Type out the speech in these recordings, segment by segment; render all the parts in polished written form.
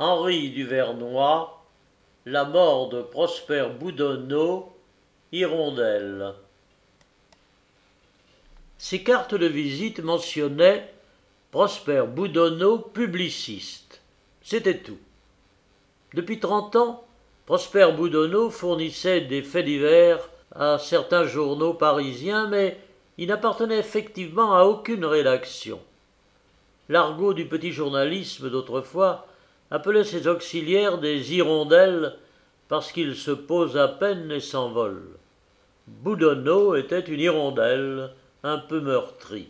Henri Duvernois, La mort de Prosper Boudonneau, Hirondelle. Ces cartes de visite mentionnaient Prosper Boudonneau, publiciste. C'était tout. Depuis 30 ans, Prosper Boudonneau fournissait des faits divers à certains journaux parisiens, mais il n'appartenait effectivement à aucune rédaction. L'argot du petit journalisme d'autrefois appelait ses auxiliaires des hirondelles parce qu'ils se posent à peine et s'envolent. Boudonneau était une hirondelle, un peu meurtrie.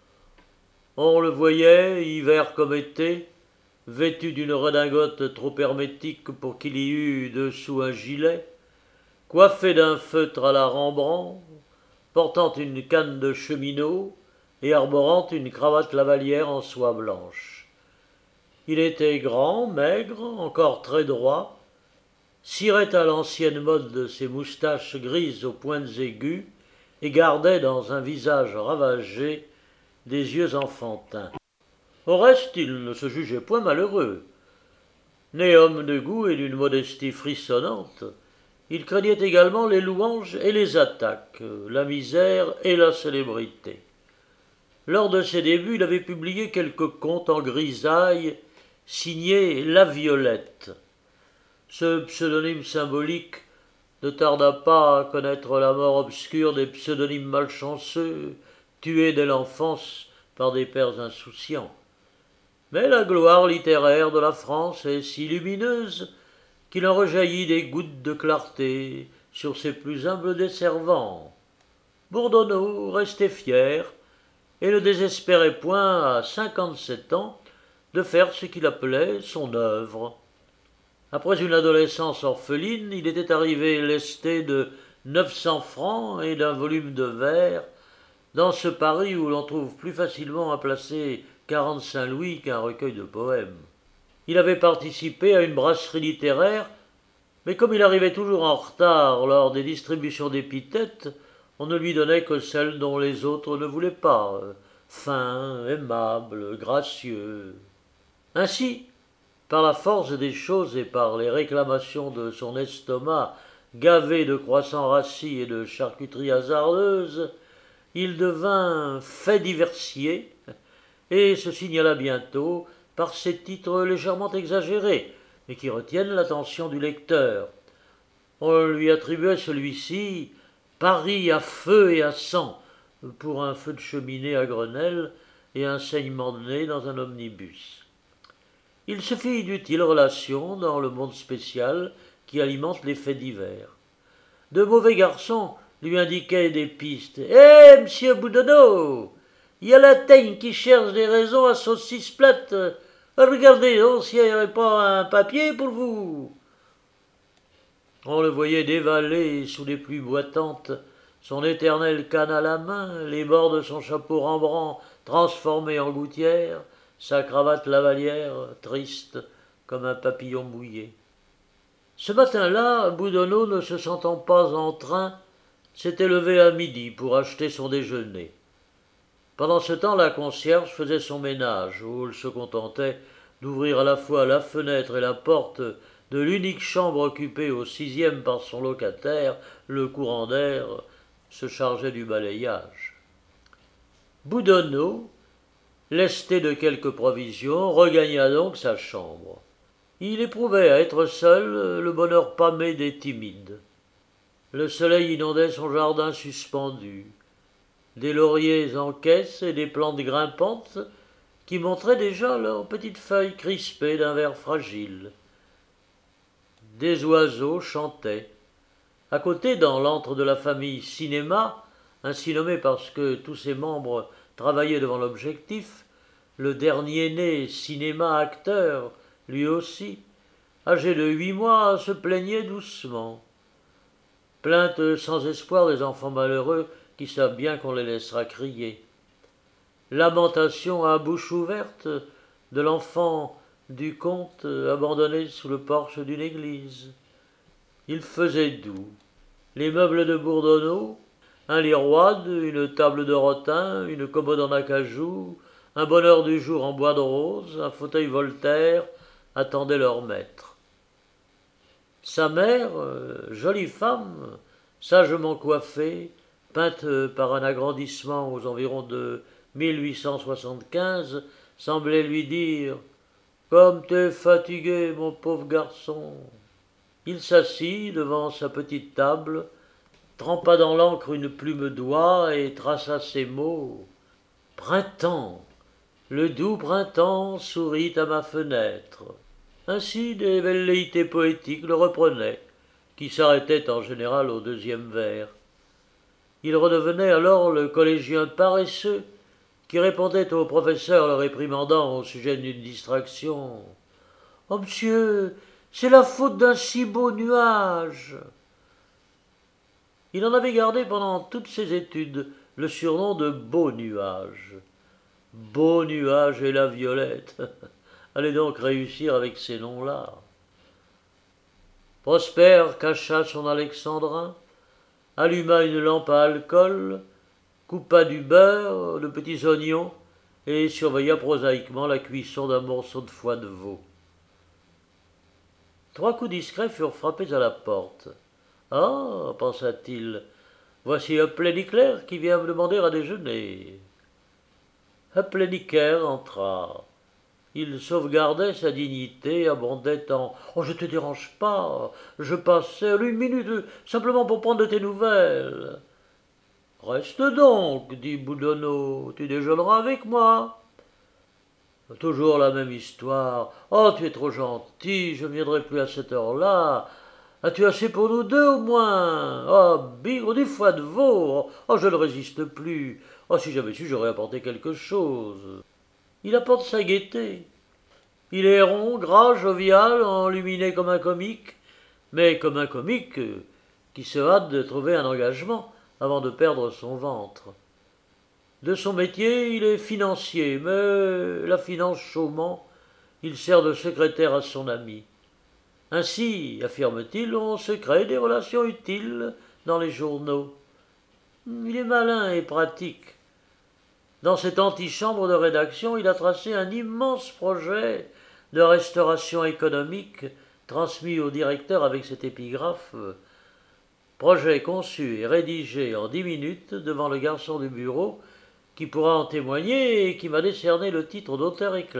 On le voyait, hiver comme été, vêtu d'une redingote trop hermétique pour qu'il y eût dessous un gilet, coiffé d'un feutre à la Rembrandt, portant une canne de cheminot et arborant une cravate lavalière en soie blanche. Il était grand, maigre, encore très droit, cirait à l'ancienne mode de ses moustaches grises aux pointes aiguës et gardait dans un visage ravagé des yeux enfantins. Au reste, il ne se jugeait point malheureux. Né homme de goût et d'une modestie frissonnante, il craignait également les louanges et les attaques, la misère et la célébrité. Lors de ses débuts, il avait publié quelques contes en grisaille signés La Violette. Ce pseudonyme symbolique ne tarda pas à connaître la mort obscure des pseudonymes malchanceux, tués dès l'enfance par des pères insouciants. Mais la gloire littéraire de la France est si lumineuse qu'il en rejaillit des gouttes de clarté sur ses plus humbles desservants. Bourdonneau restait fier et ne désespérait point, à 57 ans, de faire ce qu'il appelait son œuvre. Après une adolescence orpheline, il était arrivé lesté de 900 francs et d'un volume de vers, dans ce Paris où l'on trouve plus facilement à placer 45 louis qu'un recueil de poèmes. Il avait participé à une brasserie littéraire, mais comme il arrivait toujours en retard lors des distributions d'épithètes, on ne lui donnait que celles dont les autres ne voulaient pas, fin, aimable, gracieux. Ainsi, par la force des choses et par les réclamations de son estomac gavé de croissants rassis et de charcuteries hasardeuses, il devint fait diversier et se signala bientôt par ces titres légèrement exagérés, mais qui retiennent l'attention du lecteur. On lui attribuait celui-ci Paris à feu et à sang, pour un feu de cheminée à Grenelle et un saignement de nez dans un omnibus. Il se fit d'utiles relations dans le monde spécial qui alimente les faits divers. De mauvais garçons lui indiquaient des pistes. « Eh, monsieur Boudonneau, il y a la teigne qui cherche des raisons à saucisses plates. Regardez donc s'il n'y aurait pas un papier pour vous. » On le voyait dévaler sous les pluies boitantes, son éternelle canne à la main, les bords de son chapeau Rembrandt transformés en gouttière, sa cravate lavalière, triste comme un papillon mouillé. Ce matin-là, Boudonneau, ne se sentant pas en train, s'était levé à midi pour acheter son déjeuner. Pendant ce temps, la concierge faisait son ménage, où elle se contentait d'ouvrir à la fois la fenêtre et la porte de l'unique chambre occupée au 6e par son locataire, le courant d'air se chargeait du balayage. Boudonneau, lesté de quelques provisions, regagna donc sa chambre. Il éprouvait à être seul le bonheur pâmé des timides. Le soleil inondait son jardin suspendu. Des lauriers en caisse et des plantes grimpantes qui montraient déjà leurs petites feuilles crispées d'un vert fragile. Des oiseaux chantaient. À côté, dans l'antre de la famille cinéma, ainsi nommé parce que tous ses membres travaillaient devant l'objectif, le dernier-né cinéma-acteur, lui aussi, âgé de 8 mois, se plaignait doucement. Plainte sans espoir des enfants malheureux qui savent bien qu'on les laissera crier. Lamentation à bouche ouverte de l'enfant du comte abandonné sous le porche d'une église. Il faisait doux. Les meubles de Bourdonneau, un lit roide, une table de rotin, une commode en acajou, un bonheur du jour en bois de rose, un fauteuil Voltaire, attendaient leur maître. Sa mère, jolie femme, sagement coiffée, peinte par un agrandissement aux environs de 1875, semblait lui dire « Comme t'es fatigué, mon pauvre garçon !» Il s'assit devant sa petite table, trempa dans l'encre une plume d'oie et traça ces mots « Printemps, le doux printemps sourit à ma fenêtre ». Ainsi des velléités poétiques le reprenaient, qui s'arrêtaient en général au deuxième vers. Il redevenait alors le collégien paresseux qui répondait au professeur le réprimandant au sujet d'une distraction. « Oh, monsieur, c'est la faute d'un si beau nuage !» Il en avait gardé pendant toutes ses études le surnom de Beau Nuage. Beau Nuage et la Violette allait donc réussir avec ces noms-là. Prosper cacha son alexandrin, alluma une lampe à alcool, coupa du beurre, de petits oignons et surveilla prosaïquement la cuisson d'un morceau de foie de veau. 3 coups discrets furent frappés à la porte. « Ah, pensa-t-il, voici Pléniclair qui vient me demander à déjeuner. » Pléniclair entra. Il sauvegardait sa dignité, abondait en « Oh, je te dérange pas, je passais 1 minute, simplement pour prendre de tes nouvelles. »« Reste donc, dit Boudonneau, tu déjeuneras avec moi. » Toujours la même histoire. « Oh, tu es trop gentil, je ne viendrai plus à cette heure-là. As-tu assez pour nous deux au moins? Oh, bigre, du foie de veau. Oh, je ne résiste plus. Oh, si j'avais su, j'aurais apporté quelque chose. » Il apporte sa gaieté. Il est rond, gras, jovial, enluminé comme un comique, mais comme un comique qui se hâte de trouver un engagement avant de perdre son ventre. De son métier, il est financier, mais la finance chômant, il sert de secrétaire à son ami. Ainsi, affirme-t-il, on se crée des relations utiles dans les journaux. Il est malin et pratique. Dans cette antichambre de rédaction, il a tracé un immense projet de restauration économique transmis au directeur avec cette épigraphe « Projet conçu et rédigé en 10 minutes devant le garçon du bureau qui pourra en témoigner et qui m'a décerné le titre d'auteur éclair. »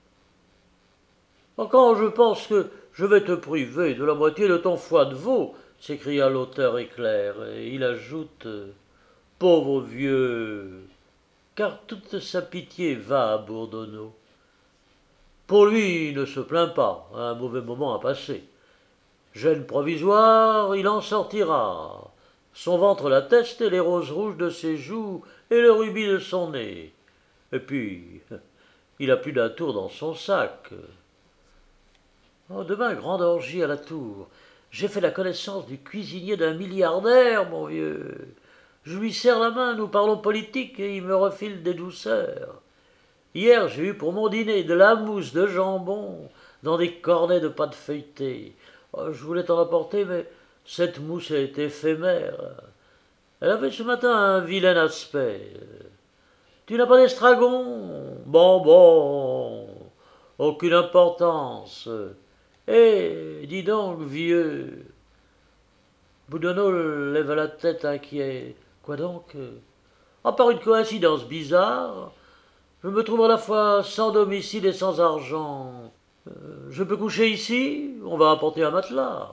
Quand je pense que je vais te priver de la moitié de ton foie de veau, s'écria l'auteur éclair, et il ajoute « Pauvre vieux !» car toute sa pitié va à Bourdonneau. Pour lui, il ne se plaint pas, un mauvais moment à passer. Gêne provisoire, il en sortira. Son ventre l'atteste et les roses rouges de ses joues et le rubis de son nez. Et puis, il a plus d'un tour dans son sac. Oh, demain, grande orgie à la tour. J'ai fait la connaissance du cuisinier d'un milliardaire, mon vieux. Je lui serre la main, nous parlons politique et il me refile des douceurs. Hier, j'ai eu pour mon dîner de la mousse de jambon dans des cornets de pâte feuilletée. Oh, je voulais t'en apporter, mais cette mousse est éphémère. Elle avait ce matin un vilain aspect. Tu n'as pas d'estragon? Bon, aucune importance. Dis donc, vieux. Boudonneau lève la tête inquiet. Quoi donc? Par une coïncidence bizarre, je me trouve à la fois sans domicile et sans argent. Je peux coucher ici? On va apporter un matelas.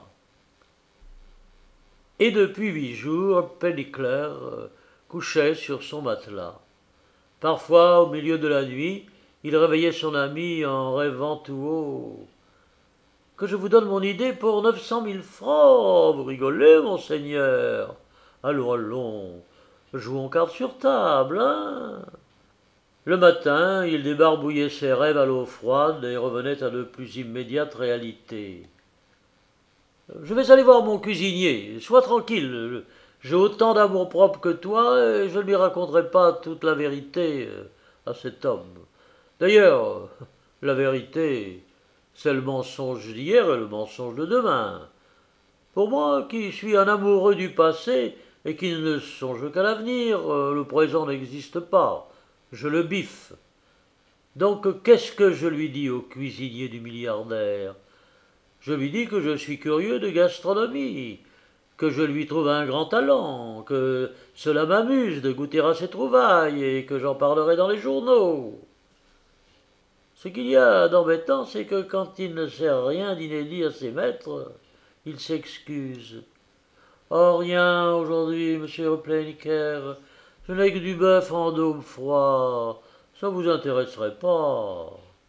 Et depuis 8 jours, Pléniclair couchait sur son matelas. Parfois, au milieu de la nuit, il réveillait son ami en rêvant tout haut. « Que je vous donne mon idée pour 900 000 francs. Vous rigolez, monseigneur. Allons, jouons cartes sur table, hein ?» Le matin, il débarbouillait ses rêves à l'eau froide et revenait à de plus immédiates réalités. « Je vais aller voir mon cuisinier. Sois tranquille. J'ai autant d'amour-propre que toi et je ne lui raconterai pas toute la vérité à cet homme. D'ailleurs, la vérité, c'est le mensonge d'hier et le mensonge de demain. Pour moi, qui suis un amoureux du passé et qui ne songe qu'à l'avenir, le présent n'existe pas. Je le biffe. Donc qu'est-ce que je lui dis au cuisinier du milliardaire? Je lui dis que je suis curieux de gastronomie, que je lui trouve un grand talent, que cela m'amuse de goûter à ses trouvailles et que j'en parlerai dans les journaux. Ce qu'il y a d'embêtant, c'est que quand il ne sert rien d'inédit à ses maîtres, il s'excuse. Oh, rien aujourd'hui, monsieur Plenker. Je n'ai que du bœuf en dôme froid. Ça vous intéresserait pas.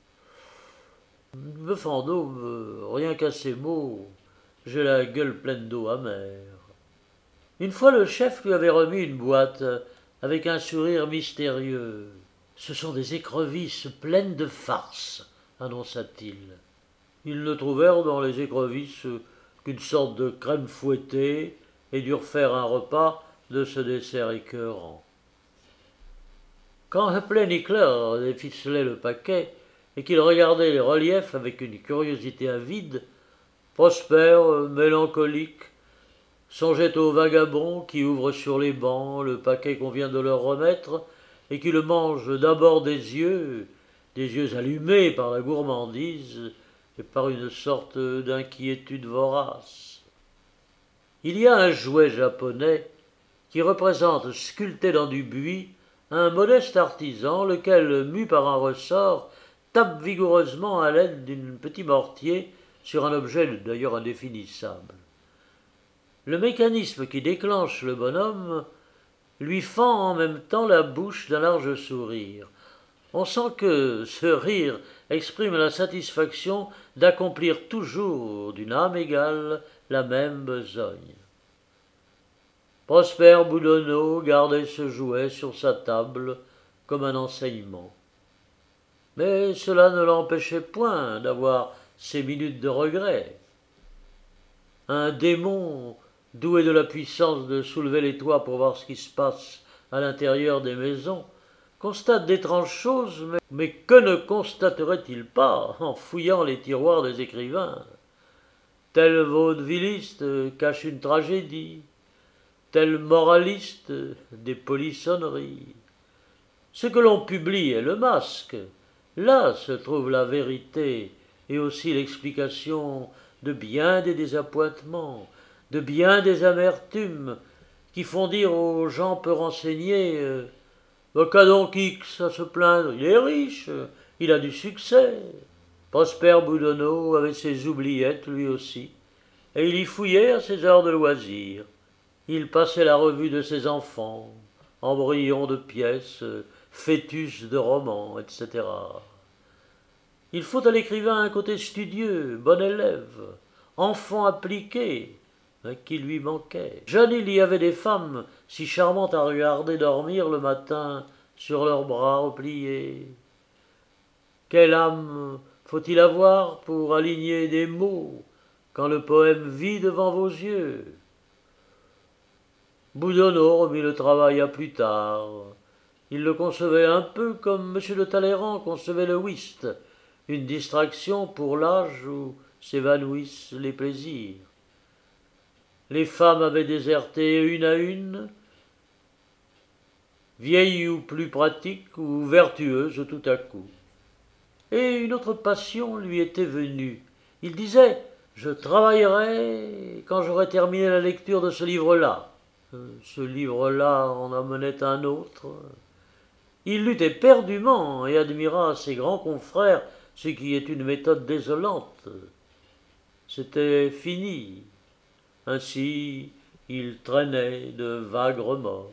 Bœuf en dôme, rien qu'à ces mots, j'ai la gueule pleine d'eau amère. Une fois le chef lui avait remis une boîte avec un sourire mystérieux. Ce sont des écrevisses pleines de farce, annonça-t-il. Ils ne trouvèrent dans les écrevisses qu'une sorte de crème fouettée et durent faire un repas de ce dessert écœurant. Quand Plenicler déficelait le paquet et qu'il regardait les reliefs avec une curiosité avide, Prosper, mélancolique, songeait aux vagabonds qui ouvrent sur les bancs le paquet qu'on vient de leur remettre et qui le mangent d'abord des yeux allumés par la gourmandise et par une sorte d'inquiétude vorace. Il y a un jouet japonais qui représente, sculpté dans du buis, un modeste artisan, lequel, mu par un ressort, tape vigoureusement à l'aide d'un petit mortier sur un objet d'ailleurs indéfinissable. Le mécanisme qui déclenche le bonhomme lui fend en même temps la bouche d'un large sourire. On sent que ce rire exprime la satisfaction d'accomplir toujours d'une âme égale la même besogne. Prosper Boudonneau gardait ce jouet sur sa table comme un enseignement. Mais cela ne l'empêchait point d'avoir ses minutes de regret. Un démon, doué de la puissance de soulever les toits pour voir ce qui se passe à l'intérieur des maisons, constate d'étranges choses, mais que ne constaterait-il pas en fouillant les tiroirs des écrivains? Tel vaudevilliste cache une tragédie, tel moraliste des polissonneries. Ce que l'on publie est le masque. Là se trouve la vérité et aussi l'explication de bien des désappointements, de bien des amertumes qui font dire aux gens peu renseignés qu'a donc X à se plaindre, il est riche, il a du succès. Prosper Boudonneau avait ses oubliettes lui aussi, et il y fouillait à ses heures de loisir. Il passait la revue de ses enfants, embryons de pièces, fœtus de romans, etc. Il faut à l'écrivain un côté studieux, bon élève, enfant appliqué, qui lui manquait. Jeune, il y avait des femmes si charmantes à regarder dormir le matin sur leurs bras repliés. Quelle âme faut-il avoir pour aligner des mots quand le poème vit devant vos yeux? Boudonneau remit le travail à plus tard. Il le concevait un peu comme M. de Talleyrand concevait le whist, une distraction pour l'âge où s'évanouissent les plaisirs. Les femmes avaient déserté une à une, vieilles ou plus pratiques ou vertueuses tout à coup. Et une autre passion lui était venue. Il disait « Je travaillerai quand j'aurai terminé la lecture de ce livre-là ». Ce livre-là en amenait un autre. Il lut éperdument et admira ses grands confrères, ce qui est une méthode désolante. C'était fini. Ainsi, il traînait de vagues remords.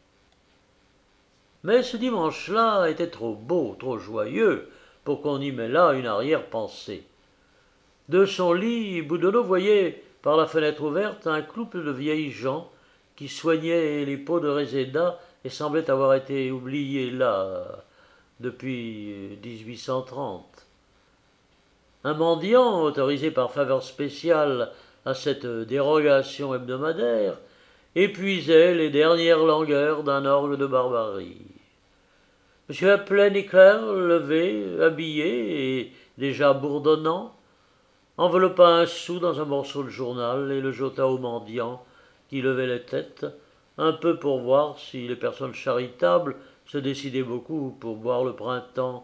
Mais ce dimanche-là était trop beau, trop joyeux, pour qu'on y mêlât une arrière-pensée. De son lit, Boudonneau voyait, par la fenêtre ouverte, un couple de vieilles gens qui soignaient les pots de réséda et semblaient avoir été oubliés là depuis 1830. Un mendiant, autorisé par faveur spéciale à cette dérogation hebdomadaire, épuisait les dernières langueurs d'un orgue de barbarie. M. Plenicler, levé, habillé et déjà bourdonnant, enveloppa un sou dans un morceau de journal et le jeta au mendiant qui levait les têtes, un peu pour voir si les personnes charitables se décidaient beaucoup pour boire le printemps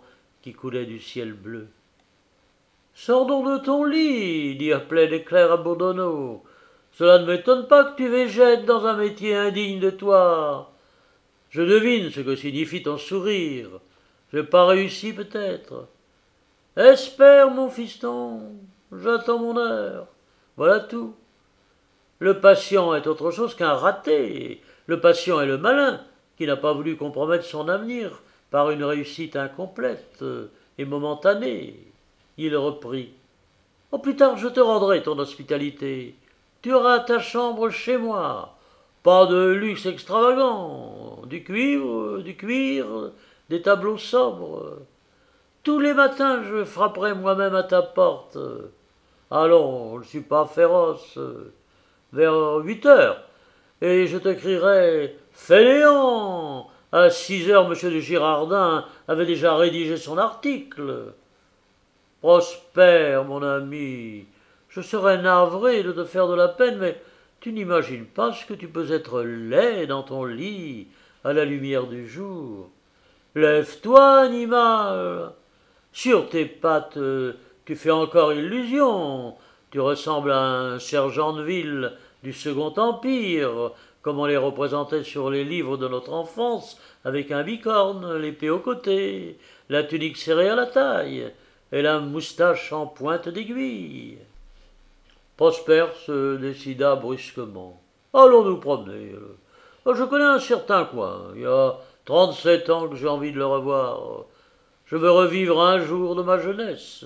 qui coulait du ciel bleu. « Sors donc de ton lit, dit à plein éclair à Bourdonneau. Cela ne m'étonne pas que tu végètes dans un métier indigne de toi. Je devine ce que signifie ton sourire. Je n'ai pas réussi peut-être. Espère, mon fiston, j'attends mon heure. Voilà tout. Le patient est autre chose qu'un raté. Le patient est le malin qui n'a pas voulu compromettre son avenir par une réussite incomplète et momentanée. Il reprit. Oh, plus tard, je te rendrai ton hospitalité. Tu auras ta chambre chez moi. Pas de luxe extravagant. Du cuir, des tableaux sobres. Tous les matins, je frapperai moi-même à ta porte. Allons, je ne suis pas féroce. Vers 8 heures. Et je te crierai Fainéant. À 6 heures, M. de Girardin avait déjà rédigé son article. Prosper, mon ami, je serais navré de te faire de la peine, mais tu n'imagines pas ce que tu peux être laid dans ton lit, à la lumière du jour. Lève-toi, animal. Sur tes pattes, tu fais encore illusion. Tu ressembles à un sergent de ville du Second Empire, comme on les représentait sur les livres de notre enfance, avec un bicorne, l'épée au côté, la tunique serrée à la taille, et la moustache en pointe d'aiguille. Prosper se décida brusquement. Allons nous promener. Je connais un certain coin. Il y a 37 ans que j'ai envie de le revoir. Je veux revivre un jour de ma jeunesse.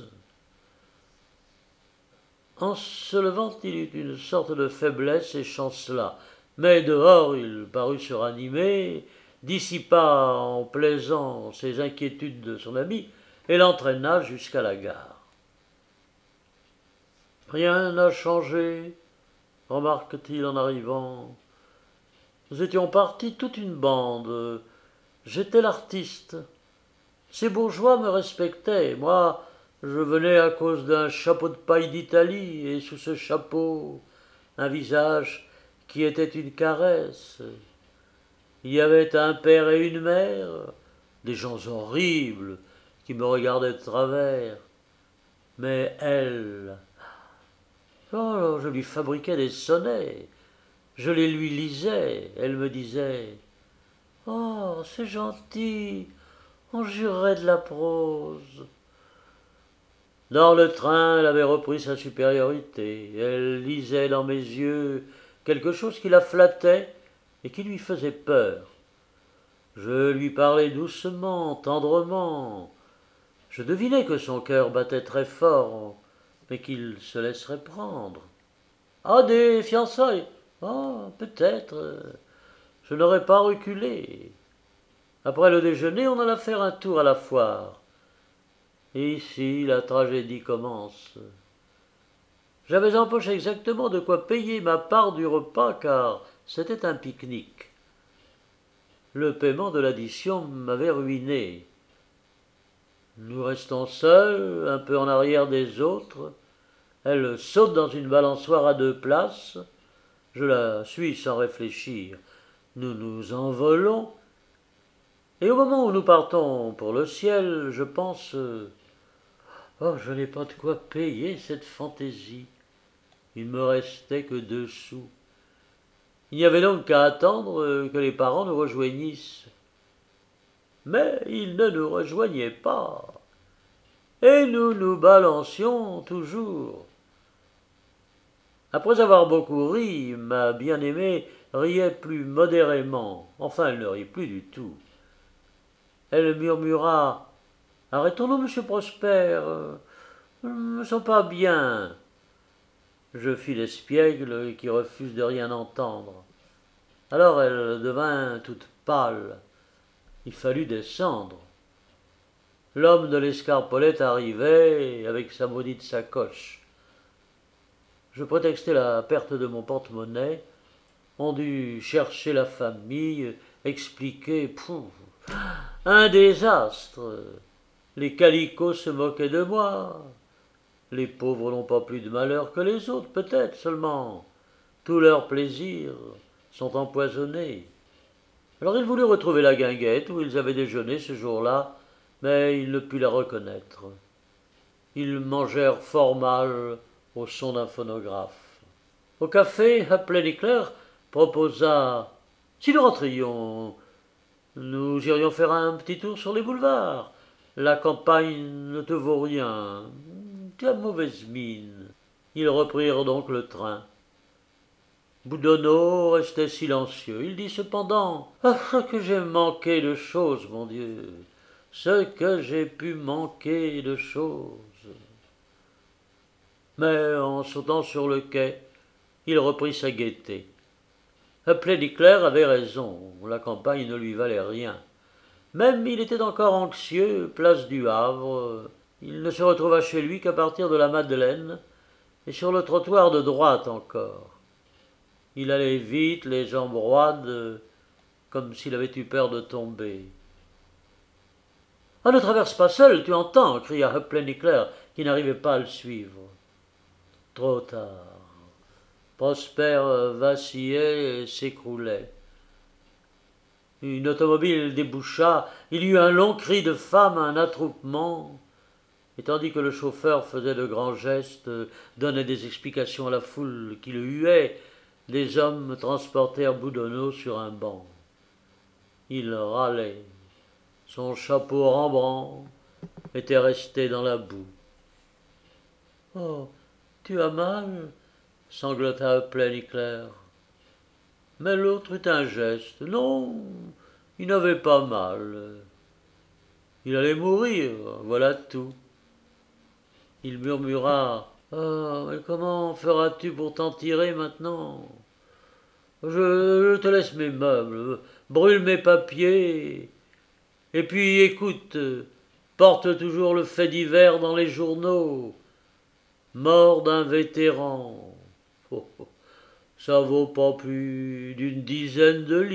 En se levant, il eut une sorte de faiblesse et chancela. Mais dehors, il parut se ranimer, dissipa en plaisant ses inquiétudes de son ami et l'entraîna jusqu'à la gare. Rien n'a changé, remarque-t-il en arrivant. Nous étions partis toute une bande. J'étais l'artiste. Ces bourgeois me respectaient. Moi, je venais à cause d'un chapeau de paille d'Italie, et sous ce chapeau, un visage qui était une caresse. Il y avait un père et une mère, des gens horribles qui me regardaient de travers. Mais elle, oh, je lui fabriquais des sonnets, je les lui lisais, elle me disait « Oh, c'est gentil, on jurerait de la prose. » Dans le train, elle avait repris sa supériorité. Elle lisait dans mes yeux quelque chose qui la flattait et qui lui faisait peur. Je lui parlais doucement, tendrement. Je devinais que son cœur battait très fort, mais qu'il se laisserait prendre. Ah, des fiançailles? Ah, peut-être. Je n'aurais pas reculé. Après le déjeuner, on alla faire un tour à la foire. Et ici, la tragédie commence. J'avais en poche exactement de quoi payer ma part du repas, car c'était un pique-nique. Le paiement de l'addition m'avait ruiné. Nous restons seuls, un peu en arrière des autres. Elle saute dans une balançoire à 2 places. Je la suis sans réfléchir. Nous nous envolons. Et au moment où nous partons pour le ciel, je pense oh, je n'ai pas de quoi payer cette fantaisie. Il me restait que 2 sous. Il n'y avait donc qu'à attendre que les parents nous rejoignissent. Mais ils ne nous rejoignaient pas. Et nous nous balancions toujours. Après avoir beaucoup ri, ma bien-aimée riait plus modérément. Enfin, elle ne rit plus du tout. Elle murmura « Arrêtons-nous, monsieur Prosper. Je ne me sens pas bien. » Je fis l'espiègle qui refuse de rien entendre. Alors elle devint toute pâle. Il fallut descendre. L'homme de l'escarpolette arrivait avec sa maudite sacoche. Je prétextai la perte de mon porte-monnaie. On dut chercher la famille, expliquer. Un désastre. Les calicots se moquaient de moi. Les pauvres n'ont pas plus de malheur que les autres, peut-être seulement. Tous leurs plaisirs sont empoisonnés. Alors ils voulurent retrouver la guinguette où ils avaient déjeuné ce jour-là, mais il ne put la reconnaître. Ils mangèrent fort mal au son d'un phonographe. Au café, Plein-Éclair proposa « Si nous rentrions, nous irions faire un petit tour sur les boulevards. La campagne ne te vaut rien. Tu as mauvaise mine. » Ils reprirent donc le train. Boudonneau restait silencieux. Il dit cependant « Ah, ce que j'ai manqué de choses, mon Dieu! Ce que j'ai pu manquer de choses !» Mais en sautant sur le quai, il reprit sa gaieté. Plein-Éclair avait raison, la campagne ne lui valait rien. Même il était encore anxieux, place du Havre. Il ne se retrouva chez lui qu'à partir de la Madeleine, et sur le trottoir de droite encore. Il allait vite, les jambes roides, comme s'il avait eu peur de tomber. « Ah, ne traverse pas seul, tu entends » cria Plein-Éclair, qui n'arrivait pas à le suivre. Trop tard. Prosper vacillait et s'écroulait. Une automobile déboucha, il y eut un long cri de femme, un attroupement, et tandis que le chauffeur faisait de grands gestes, donnait des explications à la foule qui le huait, des hommes transportèrent Boudonneau sur un banc. Il râlait. Son chapeau Rembrandt était resté dans la boue. « Oh, tu as mal ?» sanglota Plein-Éclair. Mais l'autre eut un geste. Non, il n'avait pas mal. Il allait mourir, voilà tout. Il murmura « Ah, mais comment feras-tu pour t'en tirer maintenant ? Je te laisse mes meubles, brûle mes papiers, et puis écoute, porte toujours le fait divers dans les journaux. Mort d'un vétéran. Oh, oh, ça vaut pas plus d'une dizaine de lignes. »